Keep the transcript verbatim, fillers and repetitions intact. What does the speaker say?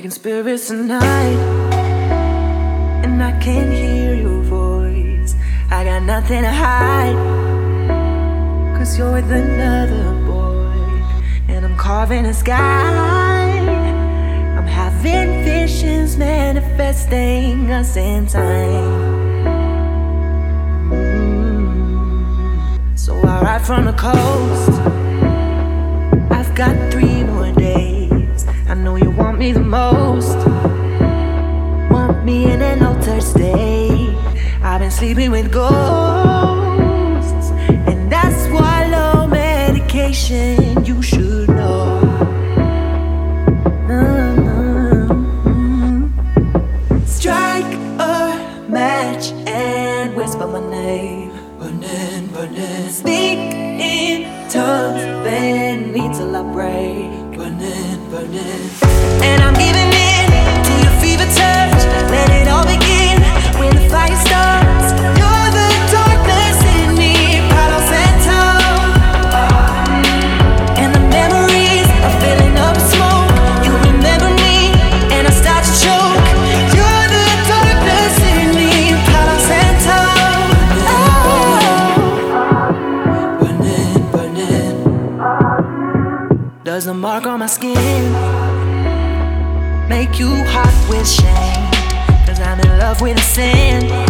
Waking spirits tonight, and I can't hear your voice. I got nothing to hide, cause you're with another boy, and I'm carving a sky. I'm having visions manifesting us in time. mm. So I ride from the coast. I've got three more days. I know you want me the most, want me in an altered state. I've been sleeping with ghosts, and that's why low medication, you should know. mm-hmm. Strike a match and whisper my name. Burning, burning. Speak in tongues, bend me till I break. Burning, burning. And I'm giving in to your fever touch. Let it all begin when the fire starts. You're the darkness in me, Palo Santo. And the memories are filling up with smoke. You remember me, and I start to choke. You're the darkness in me, Palo Santo. Burning, burning. Does the mark on my skin make you hot with shame? Cause I'm in love with a sin.